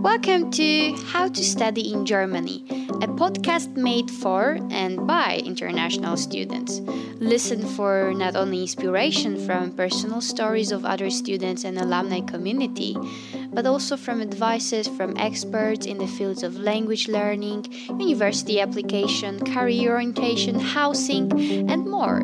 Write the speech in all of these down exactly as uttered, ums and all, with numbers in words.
Welcome to How to Study in Germany, a podcast made for and by international students. Listen for not only inspiration from personal stories of other students and alumni community, but also from advices from experts in the fields of language learning, university application, career orientation, housing, and more.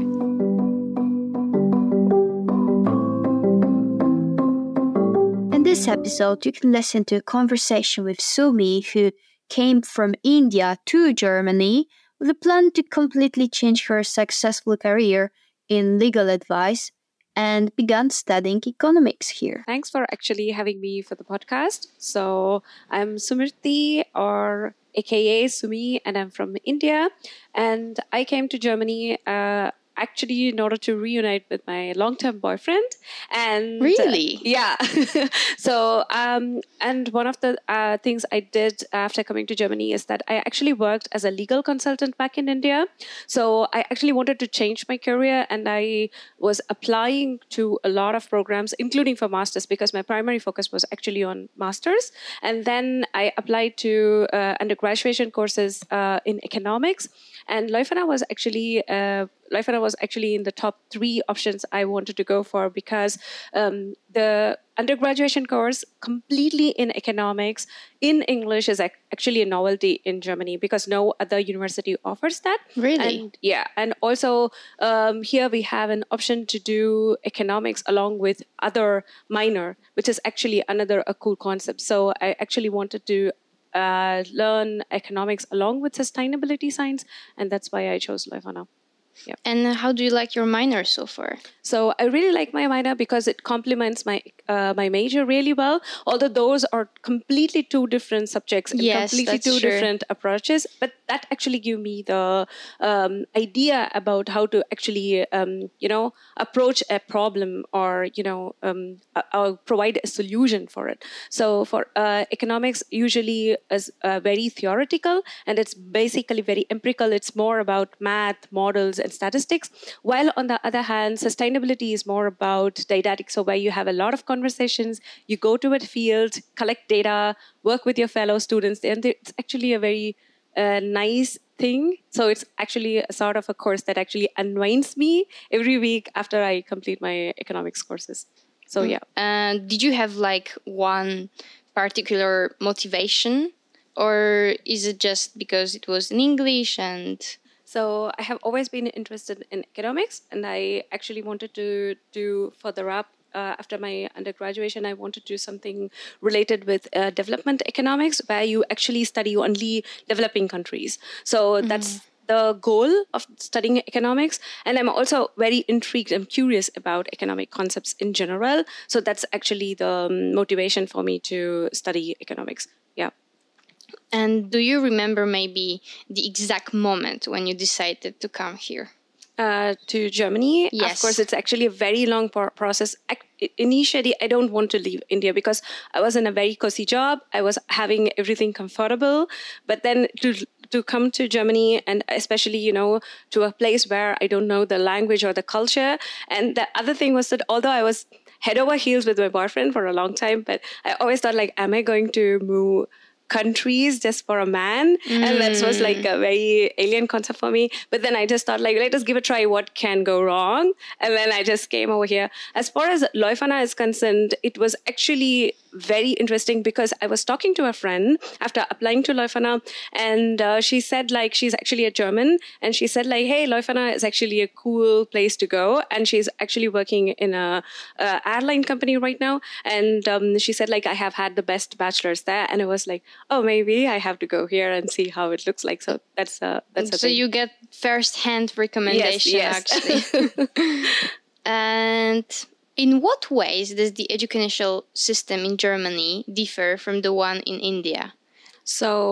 In this episode, you can listen to a conversation with Sumi, who came from India to Germany with a plan to completely change her successful career in legal advice and began studying economics here. Thanks for actually having me for the podcast. So I'm Sumirti, or aka Sumi, and I'm from India. And I came to Germany uh, actually in order to reunite with my long-term boyfriend. And Really? Uh, yeah. so um, and one of the uh, things I did after coming to Germany is that I actually worked as a legal consultant back in India. So I actually wanted to change my career, and I was applying to a lot of programs, including for masters, because my primary focus was actually on masters. And then I applied to uh, undergraduate courses uh, in economics. And Leuphana was actually uh, Leuphana was actually in the top three options I wanted to go for, because um, the undergraduate course completely in economics in English is ac- actually a novelty in Germany, because no other university offers that. Really? And yeah, and also um, here we have an option to do economics along with other minor, which is actually another a cool concept. So I actually wanted to uh, learn economics along with sustainability science, and that's why I chose Leuphana. Yeah. And how do you like your minor so far? So I really like my minor because it complements my uh, my major really well. Although those are completely two different subjects and Yes, completely that's two true. different approaches, but that actually give me the um, idea about how to actually um, you know approach a problem, or you know um, uh, uh, provide a solution for it. So for uh, economics, usually is uh, very theoretical, and it's basically very empirical. It's more about math, models, and statistics. While on the other hand, sustainability is more about didactic. So where you have a lot of conversations, you go to a field, collect data, work with your fellow students, and it's actually a very uh, nice thing. So it's actually a sort of a course that actually unwinds me every week after I complete my economics courses. So yeah. Uh, did you have like one particular motivation, or is it just because it was in English and... So I have always been interested in economics, and I actually wanted to do further up. Uh, after my undergraduate, I wanted to do something related with uh, development economics, where you actually study only developing countries. So mm-hmm. that's the goal of studying economics. And I'm also very intrigued and curious about economic concepts in general. So that's actually the um, motivation for me to study economics. Yeah. And do you remember maybe the exact moment when you decided to come here? Uh, to Germany? Yes. Of course, it's actually a very long pro- process. Ac- initially, I don't want to leave India because I was in a very cozy job. I was having everything comfortable. But then to to come to Germany, and especially, you know, to a place where I don't know the language or the culture. And the other thing was that although I was head over heels with my boyfriend for a long time, but I always thought, like, am I going to move countries just for a man? Mm. And that was like a very alien concept for me. But then I just thought, like, let us give a try. What can go wrong? And then I just came over here. As far as Leuphana is concerned, it was actually very interesting because I was talking to a friend after applying to Leuphana, and uh, she said, like, she's actually a German, and she said, like, hey, Leuphana is actually a cool place to go, and she's actually working in a, a airline company right now. And um, she said, like, I have had the best bachelors there, and it was like, oh, maybe I have to go here and see how it looks like. So that's uh, that's a so thing. You get first-hand recommendation. Yes, yes. Actually. And in what ways does the educational system in Germany differ from the one in India? So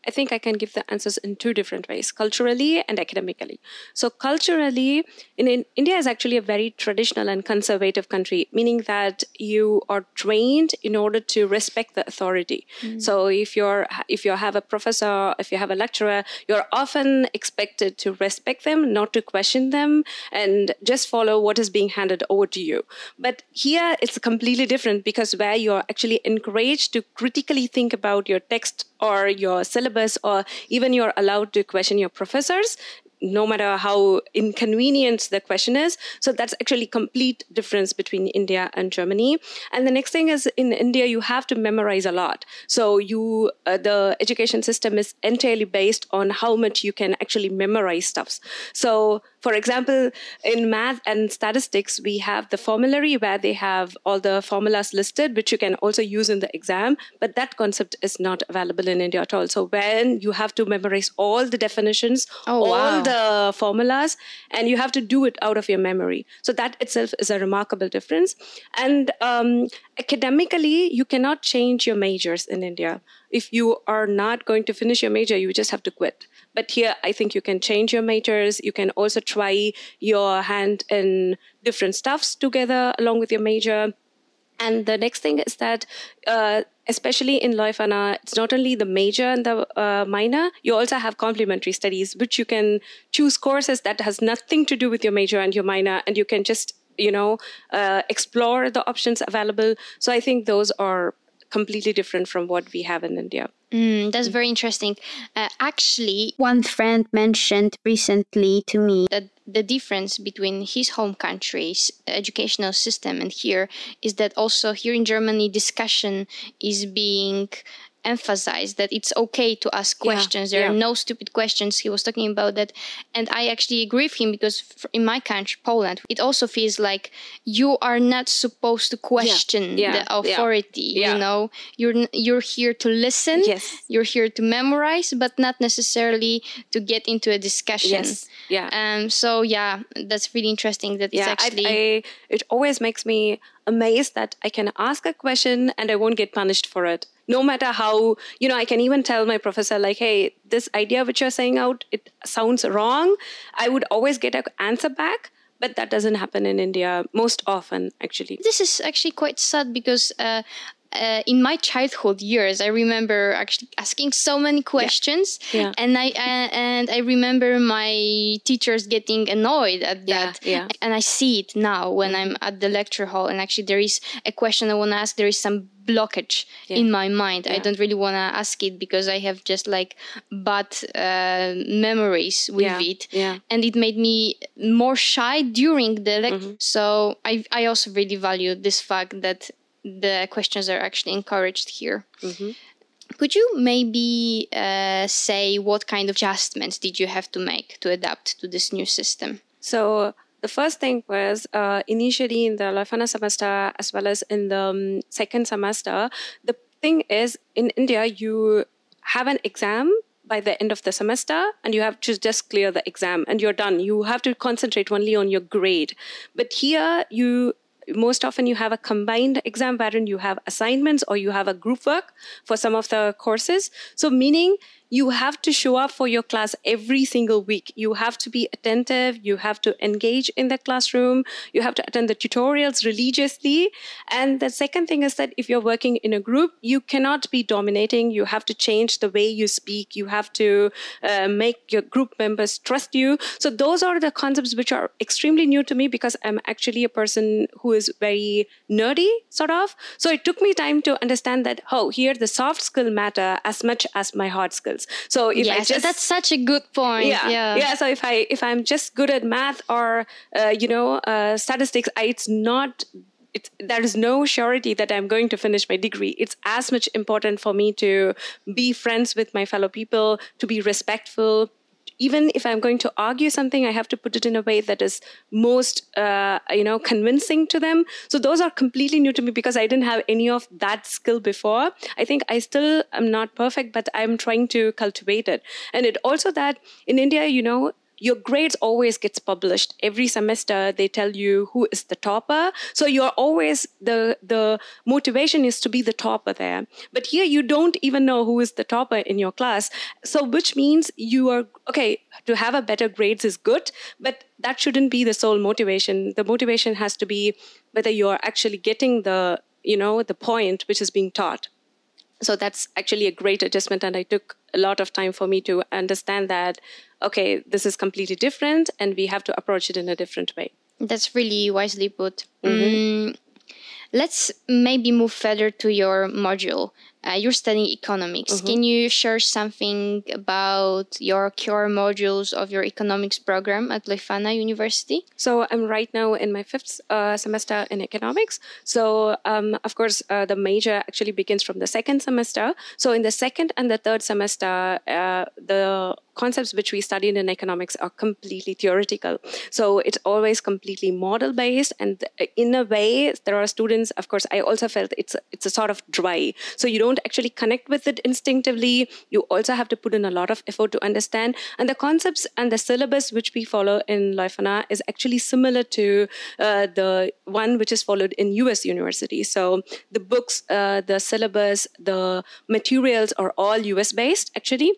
I think I can give the answers in two different ways, culturally and academically. So culturally, in, in India is actually a very traditional and conservative country, meaning that you are trained in order to respect the authority. Mm. So if you're if you have a professor, if you have a lecturer, you're often expected to respect them, not to question them, and just follow what is being handed over to you. But here it's completely different, because where you're actually encouraged to critically think about your text or your syllabus, or even you're allowed to question your professors, no matter how inconvenient the question is. So that's actually complete difference between India and Germany. And the next thing is, in India, you have to memorize a lot. So you, uh, the education system is entirely based on how much you can actually memorize stuffs. So for example, in math and statistics, we have the formulary where they have all the formulas listed, which you can also use in the exam. But that concept is not available in India at all. So when you have to memorize all the definitions, oh, all wow. the formulas, and you have to do it out of your memory. So that itself is a remarkable difference. And um, academically, you cannot change your majors in India. If you are not going to finish your major, you just have to quit. But here, I think you can change your majors. You can also try your hand in different stuffs together along with your major. And the next thing is that, uh, especially in Leuphana, it's not only the major and the uh, minor, you also have complementary studies, which you can choose courses that has nothing to do with your major and your minor, and you can just, you know, uh, explore the options available. So I think those are completely different from what we have in India. Mm, that's very interesting. Uh, actually, one friend mentioned recently to me that the difference between his home country's educational system and here is that also here in Germany, discussion is being emphasized, that it's okay to ask questions. Yeah, there yeah. are no stupid questions. He was talking about that. And I actually agree with him, because in my country, Poland, it also feels like you are not supposed to question yeah. Yeah. the authority. Yeah. You know, you're you're here to listen. Yes. You're here to memorize, but not necessarily to get into a discussion. Yes. Yeah. Um. So yeah, that's really interesting. That yeah, it's actually. I, I, it always makes me amazed that I can ask a question and I won't get punished for it. No matter how, you know, I can even tell my professor, like, hey, this idea which you're saying out, it sounds wrong. I would always get an answer back. But that doesn't happen in India most often, actually. This is actually quite sad, because uh, uh, in my childhood years, I remember actually asking so many questions, yeah. Yeah. and I uh, and I remember my teachers getting annoyed at that. Yeah. Yeah. And I see it now when mm-hmm. I'm at the lecture hall, and actually there is a question I want to ask. There is some blockage yeah. in my mind. Yeah. I don't really want to ask it because I have just like bad uh, memories with yeah. it, yeah. and it made me more shy during the lecture. Mm-hmm. So I I also really value this fact that the questions are actually encouraged here. Mm-hmm. Could you maybe uh, say what kind of adjustments did you have to make to adapt to this new system? So the first thing was uh, initially in the Leuphana semester as well as in the um, second semester, the thing is in India, you have an exam by the end of the semester and you have to just clear the exam and you're done. You have to concentrate only on your grade. But here you most often you have a combined exam wherein you have assignments or you have a group work for some of the courses. So meaning you have to show up for your class every single week. You have to be attentive. You have to engage in the classroom. You have to attend the tutorials religiously. And the second thing is that if you're working in a group, you cannot be dominating. You have to change the way you speak. You have to uh, make your group members trust you. So those are the concepts which are extremely new to me because I'm actually a person who is very nerdy, sort of. So it took me time to understand that, oh, here the soft skill matter as much as my hard skills. So if yes, I just, that's such a good point. Yeah, yeah, yeah. So if I if I'm just good at math or uh, you know uh, statistics, I, it's not. It's, there is no surety that I'm going to finish my degree. It's as much important for me to be friends with my fellow people, to be respectful. Even if I'm going to argue something, I have to put it in a way that is most, uh, you know, convincing to them. So those are completely new to me because I didn't have any of that skill before. I think I still am not perfect, but I'm trying to cultivate it. And it also that in India, you know, your grades always gets published every semester. They tell you who is the topper. So you're always, the, the motivation is to be the topper there. But here you don't even know who is the topper in your class. So which means you are, okay, to have a better grades is good, but that shouldn't be the sole motivation. The motivation has to be whether you're actually getting the, you know, the point which is being taught. So that's actually a great adjustment. And it took a lot of time for me to understand that, okay, this is completely different and we have to approach it in a different way. That's really wisely put. Mm-hmm. Mm, let's maybe move further to your module. Uh, you're studying economics. Mm-hmm. Can you share something about your core modules of your economics program at Leuphana University? So I'm right now in my fifth uh, semester in economics. So um, of course, uh, the major actually begins from the second semester. So in the second and the third semester, uh, the concepts which we studied in economics are completely theoretical. So it's always completely model-based. And in a way, there are students, of course, I also felt it's a, it's a sort of dry. So you don't actually connect with it instinctively. You also have to put in a lot of effort to understand. And the concepts and the syllabus which we follow in Leuphana is actually similar to uh, the one which is followed in U S universities. So the books, uh, the syllabus, the materials are all U S based, actually.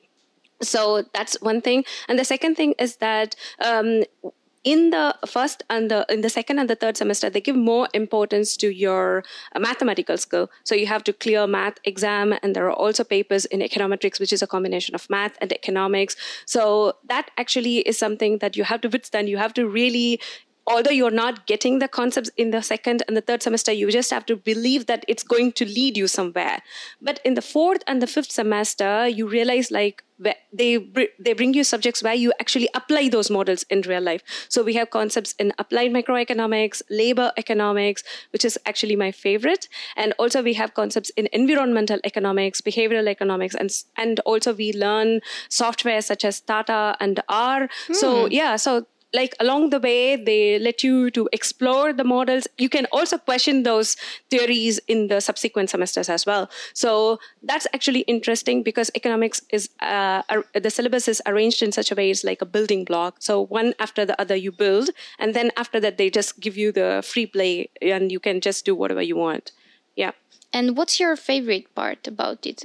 So that's one thing. And the second thing is that um, in the first and the in the second and the third semester, they give more importance to your uh, mathematical skill. So you have to clear math exam, and there are also papers in econometrics, which is a combination of math and economics. So that actually is something that you have to withstand. You have to really, although you're not getting the concepts in the second and the third semester, you just have to believe that it's going to lead you somewhere. But in the fourth and the fifth semester, you realize like they they bring you subjects where you actually apply those models in real life. So we have concepts in applied microeconomics, labor economics, which is actually my favorite. And also we have concepts in environmental economics, behavioral economics, and, and also we learn software such as Tata and R. Hmm. So yeah, so like along the way, they let you to explore the models. You can also question those theories in the subsequent semesters as well. So that's actually interesting because economics is, uh, the syllabus is arranged in such a way it's like a building block. So one after the other you build, and then after that they just give you the free play and you can just do whatever you want. Yeah. And what's your favorite part about it?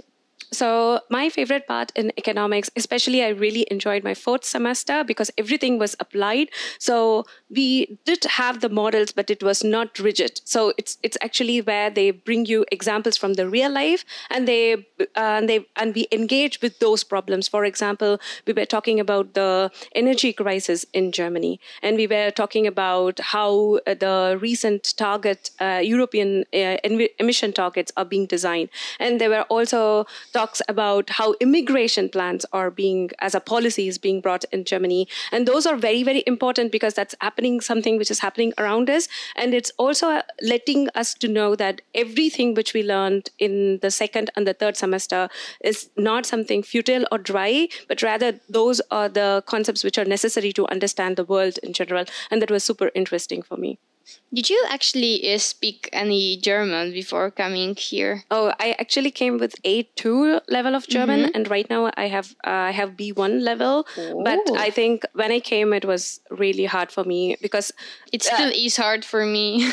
So my favorite part in economics, especially I really enjoyed my fourth semester because everything was applied. So we did have the models, but it was not rigid. So it's it's actually where they bring you examples from the real life, and they uh, and they and we engage with those problems. For example, we were talking about the energy crisis in Germany, and we were talking about how the recent target uh, European uh, emission targets are being designed, and there were also talks about how immigration plans are being, as a policy, is being brought in Germany. And those are very, very important because that's happening, something which is happening around us. And it's also letting us to know that everything which we learned in the second and the third semester is not something futile or dry, but rather those are the concepts which are necessary to understand the world in general. And that was super interesting for me. Did you actually uh, speak any German before coming here? Oh, I actually came with A two level of German, mm-hmm. and right now I have uh, I have B one level. Oh. But I think when I came, it was really hard for me because it still uh, is hard for me.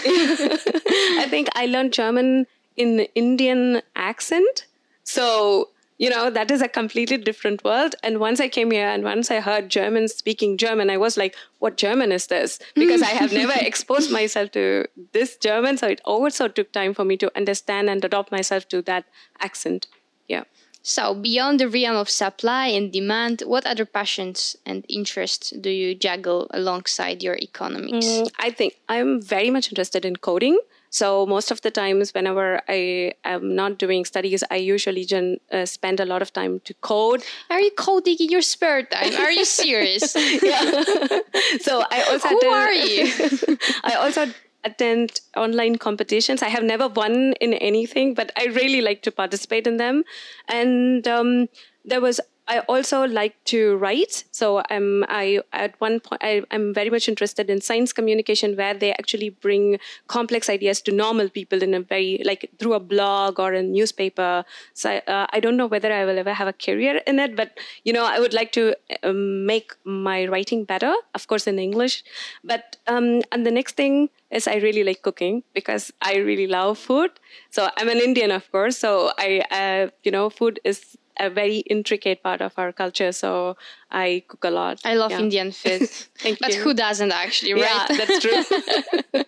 I think I learned German in Indian accent, so. You know, that is a completely different world. And once I came here and once I heard Germans speaking German, I was like, what German is this? Because I have never exposed myself to this German. So it also took time for me to understand and adopt myself to that accent. Yeah. So beyond the realm of supply and demand, what other passions and interests do you juggle alongside your economics? Mm, I think I'm very much interested in coding. So most of the times whenever I am not doing studies, I usually gen, uh, spend a lot of time to code. Are you coding in your spare time? Are you serious? Yeah. So I also Who attend, are you? I also attend online competitions. I have never won in anything, but I really like to participate in them. And um, there was I also like to write. So I'm I at one point I, I'm very much interested in science communication, where they actually bring complex ideas to normal people in a very like through a blog or a newspaper. So uh, I don't know whether I will ever have a career in it, but you know I would like to um, make my writing better, of course in English. But um, and the next thing is I really like cooking because I really love food. So I'm an Indian, of course. So I uh, you know food is a very intricate part of our culture, so I cook a lot. I love yeah. Indian food. Thank but you. Who doesn't actually, right? Yeah, that's true.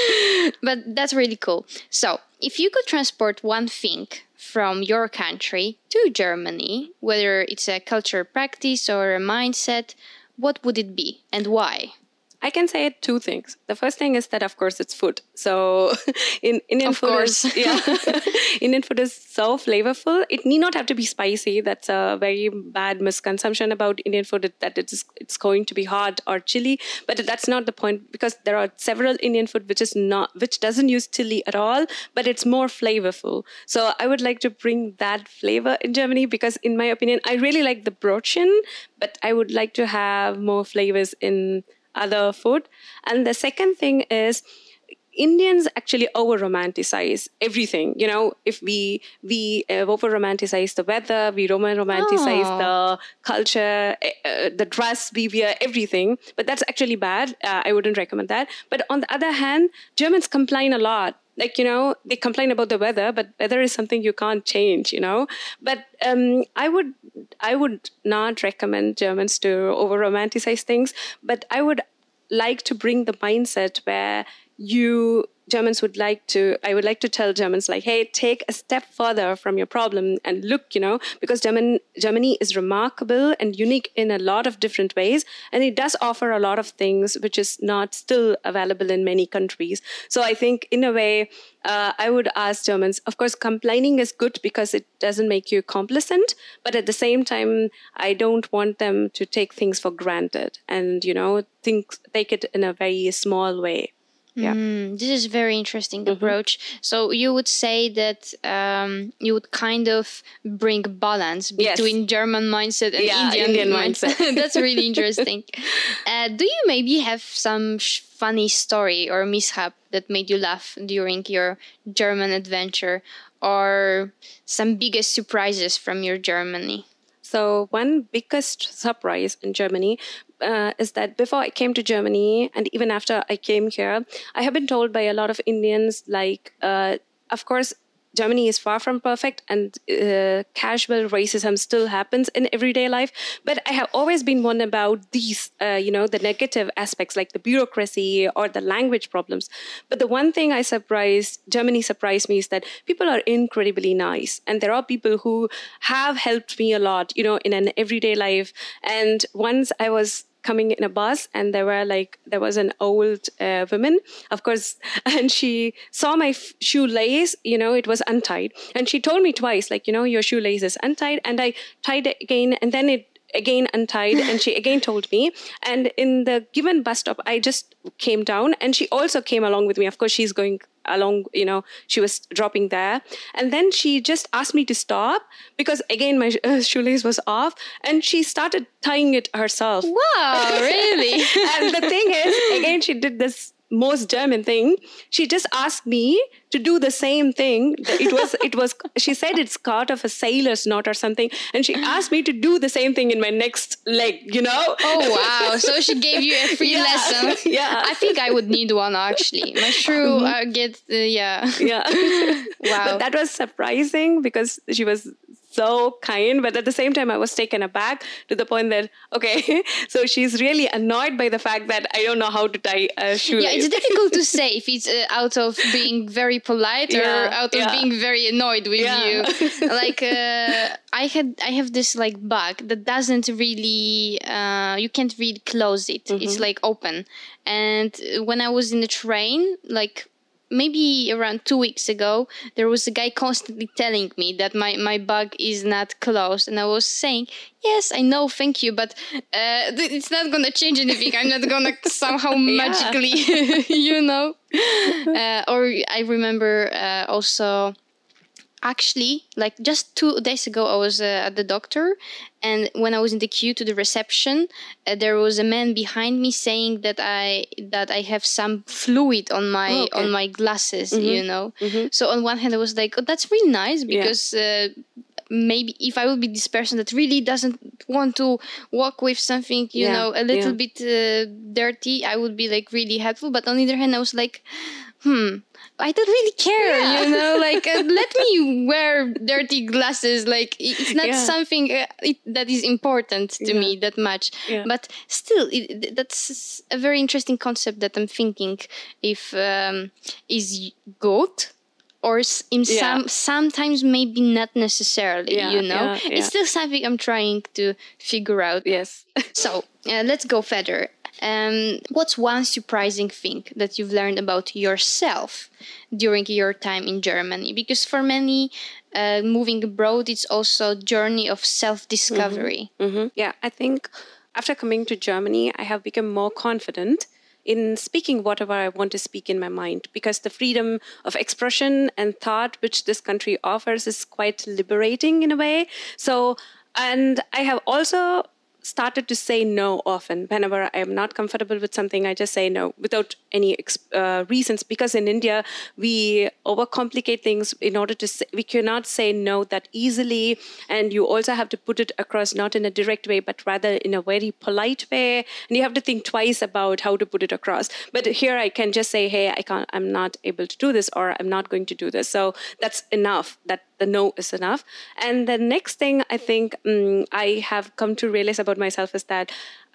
But that's really cool. So, if you could transport one thing from your country to Germany, whether it's a culture practice or a mindset, what would it be and why? I can say two things. The first thing is that, of course, it's food. So in Indian of food course. is, yeah, Indian food is so flavorful. It need not have to be spicy. That's a very bad misconception about Indian food, that it is it's going to be hot or chili. But that's not the point, because there are several Indian food which is not which doesn't use chili at all, but it's more flavorful. So I would like to bring that flavor in Germany, because in my opinion, I really like the Brötchen, but I would like to have more flavors in other food. And the second thing is, Indians actually over romanticize everything. You know, if we we uh, over romanticize the weather, we over romanticize Oh. the culture, uh, the dress we wear, everything. But that's actually bad. Uh, I wouldn't recommend that. But on the other hand, Germans complain a lot. Like, you know, they complain about the weather, but weather is something you can't change, you know. But um, I would I would not recommend Germans to over romanticize things. But I would like to bring the mindset where you Germans would like to, I would like to tell Germans like, hey, take a step further from your problem and look, you know, because German, Germany is remarkable and unique in a lot of different ways. And it does offer a lot of things which is not still available in many countries. So I think in a way, uh, I would ask Germans, of course, complaining is good because it doesn't make you complacent. But at the same time, I don't want them to take things for granted and, you know, think, take it in a very small way. Yeah. Mm, this is very interesting approach. Mm-hmm. So you would say that um, you would kind of bring balance between yes. German mindset and yeah, Indian, Indian mindset. mindset. That's really interesting. uh, do you maybe have some sh- funny story or mishap that made you laugh during your German adventure, or some biggest surprises from your Germany? So one biggest surprise in Germany uh, is that before I came to Germany, and even after I came here, I have been told by a lot of Indians, like, uh, of course, Germany is far from perfect, and uh, casual racism still happens in everyday life. But I have always been one about these, uh, you know, the negative aspects like the bureaucracy or the language problems. But the one thing I surprised, Germany surprised me, is that people are incredibly nice. And there are people who have helped me a lot, you know, in an everyday life. And once I was coming in a bus, and there were like there was an old uh, woman, of course, and she saw my f- shoelace, you know, it was untied, and she told me twice, like, you know, your shoelace is untied, and I tied it again, and then it again untied, and she again told me. And in the given bus stop, I just came down, and she also came along with me. Of course, she's going along, you know, she was dropping there. And then she just asked me to stop because again, my uh, shoelace was off, and she started tying it herself. Wow, really? And the thing is, again, she did this most German thing. She just asked me to do the same thing. It was, it was, she said it's part of a sailor's knot or something. And she asked me to do the same thing in my next leg, you know? Oh, wow. So she gave you a free yeah. lesson. Yeah. I think I would need one, actually. My shoe, mm-hmm. I get, uh, yeah. Yeah. Wow. But that was surprising because she was so kind, but at the same time, I was taken aback to the point that, okay, so she's really annoyed by the fact that I don't know how to tie a shoelace. Yeah, it's difficult to say if it's uh, out of being very polite yeah, or out of yeah. being very annoyed with yeah. you. Like, uh, I had, I have this like bag that doesn't really, uh, you can't really close it. Mm-hmm. It's like open. And when I was in the train, like, maybe around two weeks ago, there was a guy constantly telling me that my, my bag is not closed. And I was saying, yes, I know, thank you, but uh, th- it's not going to change anything. I'm not going to somehow magically, you know. Uh, or I remember uh, also actually, like just two days ago, I was uh, at the doctor, and when I was in the queue to the reception, uh, there was a man behind me saying that I that I have some fluid on my Oh, okay. on my glasses, Mm-hmm. you know. Mm-hmm. So on one hand, I was like, "Oh, that's really nice," Yeah. because uh, maybe if I would be this person that really doesn't want to walk with something, you Yeah. know, a little Yeah. bit uh, dirty, I would be like really helpful. But on the other hand, I was like, hmm. I don't really care, Yeah. you know, like uh, let me wear dirty glasses. Like i- it's not Yeah. something uh, it, that is important to Yeah. me that much. Yeah. But still, it, that's a very interesting concept that I'm thinking if um, is good or s- in Yeah. some sometimes maybe not necessarily, Yeah, you know. yeah, yeah. It's still something I'm trying to figure out. Yes. So uh, let's go further. Um, what's one surprising thing that you've learned about yourself during your time in Germany? Because for many, uh, moving abroad, it's also a journey of self-discovery. Mm-hmm. Yeah, I think after coming to Germany, I have become more confident in speaking whatever I want to speak in my mind, because the freedom of expression and thought which this country offers is quite liberating in a way. So, and I have also started to say no often. Whenever I am not comfortable with something, I just say no without any uh, reasons, because in India, we overcomplicate things in order to say, we cannot say no that easily. And you also have to put it across not in a direct way, but rather in a very polite way. And you have to think twice about how to put it across. But here I can just say, hey, I can't, I'm not able to do this, or I'm not going to do this. So that's enough. That the no is enough. And the next thing I think um, I have come to realize about myself is that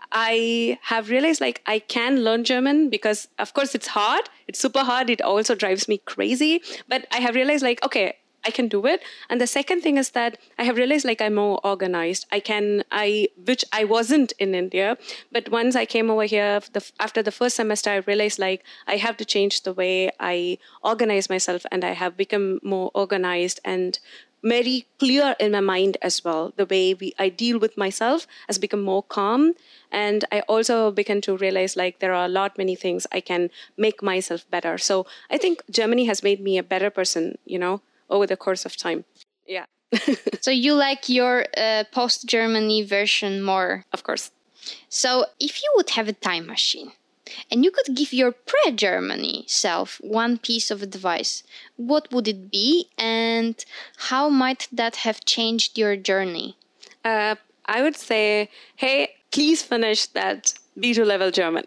I have realized like I can learn German, because of course it's hard. It's super hard. It also drives me crazy. But I have realized like, okay, I can do it. And the second thing is that I have realized like I'm more organized. I can, I, which I wasn't in India. But once I came over here, the, after the first semester, I realized like I have to change the way I organize myself, and I have become more organized and very clear in my mind as well. The way we, I deal with myself has become more calm. And I also began to realize like there are a lot many things I can make myself better. So I think Germany has made me a better person, you know, over the course of time. Yeah. So you like your uh, post-Germany version more? Of course. So if you would have a time machine and you could give your pre-Germany self one piece of advice, what would it be, and how might that have changed your journey? Uh, I would say, hey, please finish that B two level German.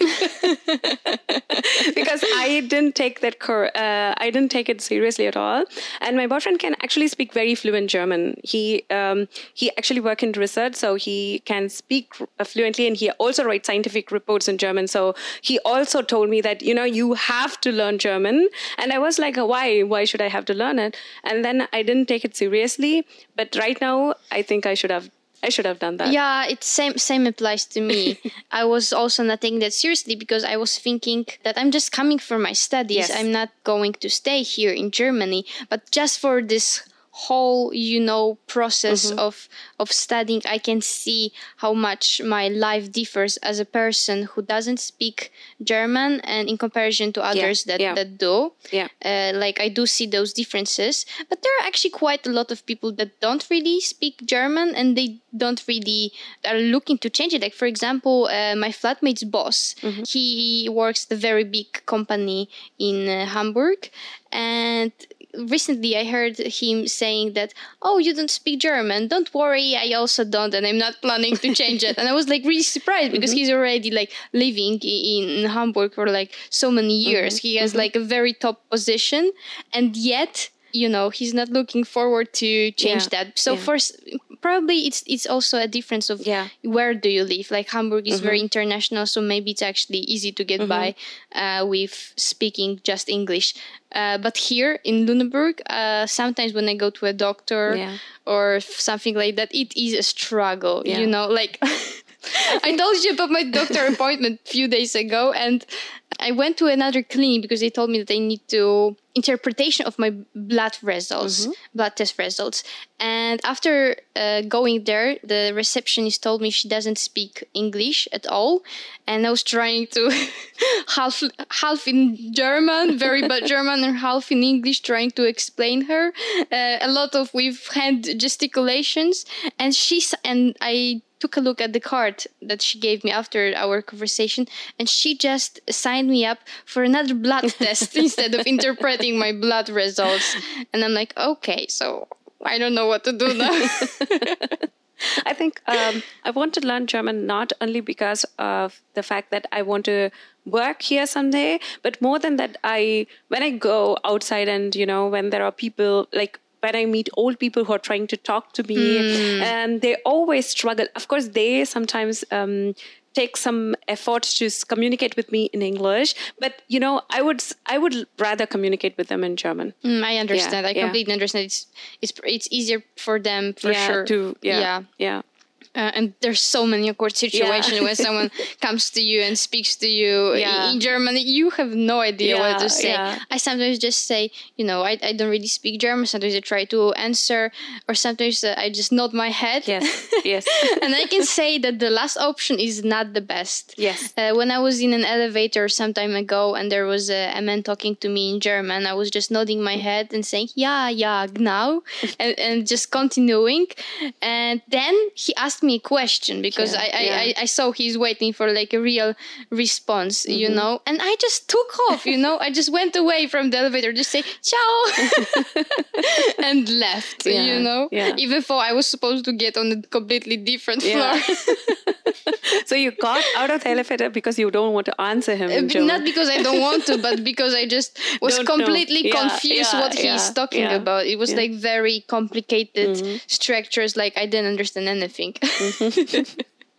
Because I didn't take that cor- uh, I didn't take it seriously at all. And my boyfriend can actually speak very fluent German. He um, he actually works in research, so he can speak fluently, and he also writes scientific reports in German. So he also told me that, you know, you have to learn German. And I was like, why? Why should I have to learn it? And then I didn't take it seriously. But right now, I think I should have I should have done that. Yeah, it's same same applies to me. I was also not taking that seriously because I was thinking that I'm just coming for my studies. Yes. I'm not going to stay here in Germany, but just for this whole, you know, process Mm-hmm. of of studying, I can see how much my life differs as a person who doesn't speak German, and in comparison to others that yeah. that do. Yeah. Uh, like I do see those differences, but there are actually quite a lot of people that don't really speak German, and they don't really are looking to change it. Like for example, uh, my flatmate's boss, Mm-hmm. he works at a very big company in uh, Hamburg, and recently I heard him saying that, oh, you don't speak German, don't worry, I also don't, and I'm not planning to change it. And I was like really surprised because Mm-hmm. he's already like living in, in Hamburg for like so many years. Mm-hmm. He has Mm-hmm. like a very top position, and yet, you know, he's not looking forward to change Yeah. that. So Yeah. first, probably it's it's also a difference of Yeah. where do you live. Like Hamburg is Mm-hmm. very international, so maybe it's actually easy to get Mm-hmm. by uh, with speaking just English. Uh, but here in Lüneburg, uh, sometimes when I go to a doctor Yeah. or something like that, it is a struggle. Yeah. You know, like I told you about my doctor appointment a few days ago, and I went to another clinic because they told me that I need to interpretation of my blood results, mm-hmm. blood test results. And after uh, going there, the receptionist told me she doesn't speak English at all. And I was trying to half half in German, very bad German, and half in English, trying to explain her uh, a lot of with hand gesticulations. And she and I took a look at the card that she gave me after our conversation, and she just signed me up for another blood test instead of interpreting my blood results. And I'm like, okay, so I don't know what to do now. I think um, I want to learn German not only because of the fact that I want to work here someday, but more than that, I when I go outside and, you know, when there are people like when I meet old people who are trying to talk to me, mm. and they always struggle. Of course, they sometimes um, take some effort to communicate with me in English, but you know, I would I would rather communicate with them in German. Mm, I understand. Yeah, I completely yeah. understand. It's it's it's easier for them for yeah, sure. To yeah yeah. yeah. Uh, and there's so many awkward situations yeah. when someone comes to you and speaks to you yeah. in German. You have no idea yeah, what to say. Yeah. I sometimes just say, you know, I, I don't really speak German. Sometimes I try to answer, or sometimes uh, I just nod my head. Yes, yes. And I can say that the last option is not the best. Yes. Uh, when I was in an elevator some time ago and there was a, a man talking to me in German, I was just nodding my head and saying, yeah, yeah, genau, and, and just continuing. And then he asked me a question because yeah, I, yeah. I, I saw he's waiting for like a real response, mm-hmm. you know, and I just took off, you know, I just went away from the elevator, just say ciao and left, yeah, you know, yeah. even though I was supposed to get on a completely different floor. Yeah. So you got out of the elevator because you don't want to answer him in German. Not because I don't want to, but because I just was don't completely yeah, confused yeah, what yeah, he's talking yeah, about. It was yeah. like very complicated mm-hmm. structures, like I didn't understand anything. Mm-hmm.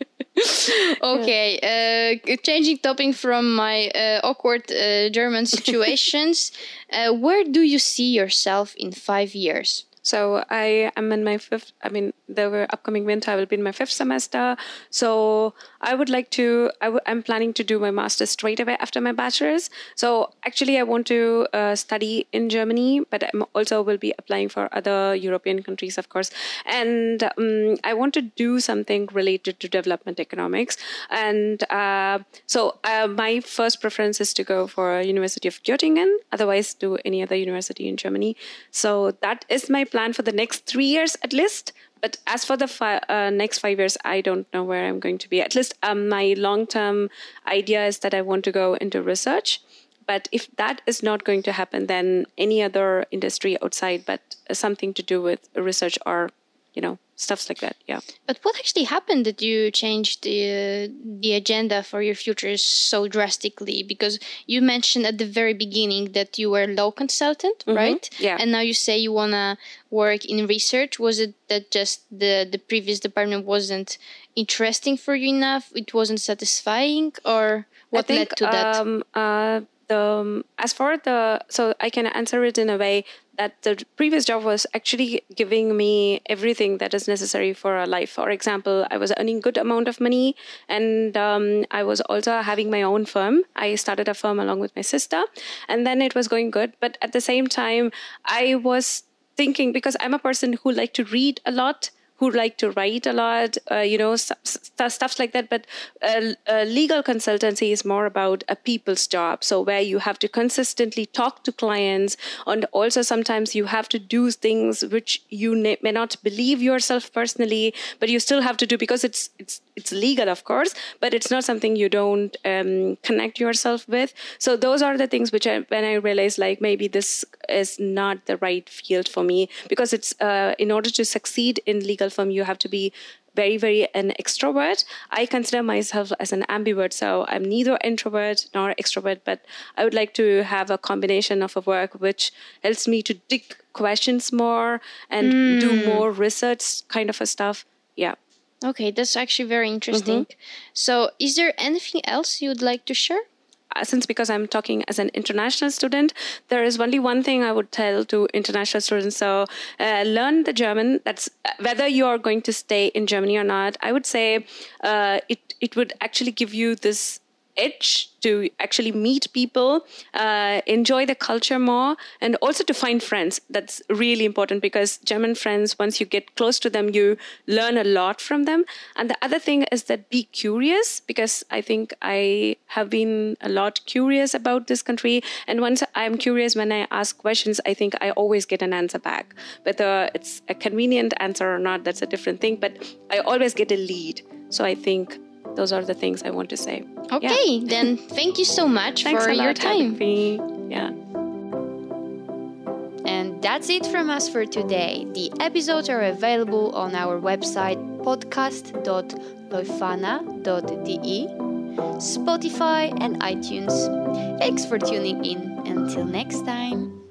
Okay, uh, changing topic from my uh, awkward uh, German situations. uh, where do you see yourself in five years? So I am in my fifth, I mean, the upcoming winter, I will be in my fifth semester. So I would like to, I w- I'm planning to do my master's straight away after my bachelor's. So actually I want to uh, study in Germany, but I also will be applying for other European countries, of course. And um, I want to do something related to development economics. And uh, so uh, my first preference is to go for University of Göttingen, otherwise do any other university in Germany. So that is my plan for the next three years at least. But as for the fi- uh, next five years, I don't know where I'm going to be. At least um, my long-term idea is that I want to go into research. But if that is not going to happen, then any other industry outside, but something to do with research or, you know, stuffs like that. Yeah. But what actually happened that you changed the uh, the agenda for your future so drastically? Because you mentioned at the very beginning that you were a law consultant, mm-hmm. right? Yeah. And now you say you want to work in research. Was it that just the, the previous department wasn't interesting for you enough? It wasn't satisfying? Or what I think, led to that? Um, uh, the, um, as for the, so I can answer it in a way that the previous job was actually giving me everything that is necessary for a life. For example, I was earning good amount of money, and um, I was also having my own firm. I started a firm along with my sister, and then it was going good. But at the same time, I was thinking, because I'm a person who like to read a lot, who like to write a lot, uh, you know, st- st- stuff like that. But uh, uh, legal consultancy is more about a people's job. So where you have to consistently talk to clients, and also sometimes you have to do things which you na- may not believe yourself personally, but you still have to do because it's it's it's legal, of course, but it's not something you don't um, connect yourself with. So those are the things which I, when I realized like maybe this is not the right field for me, because it's uh, in order to succeed in legal firm, you have to be very, very an extrovert. I consider myself as an ambivert, so I'm neither introvert nor extrovert, but I would like to have a combination of a work which helps me to dig questions more and mm. do more research kind of a stuff. Yeah. Okay, that's actually very interesting. Mm-hmm. So is there anything else you would like to share? since because I'm talking as an international student, there is only one thing I would tell to international students. So uh, learn the German. That's whether you're going to stay in Germany or not. I would say uh, it, it would actually give you this edge to actually meet people, uh, enjoy the culture more, and also to find friends. That's really important because German friends, once you get close to them, you learn a lot from them. And the other thing is that be curious, because I think I have been a lot curious about this country. And once I'm curious, when I ask questions, I think I always get an answer back. Whether it's a convenient answer or not, that's a different thing. But I always get a lead. So I think those are the things I want to say. Okay, yeah. Then thank you so much Thanks for a lot your time. Having me. Yeah. And that's it from us for today. The episodes are available on our website podcast dot leuphana dot d e, Spotify and iTunes. Thanks for tuning in. Until next time.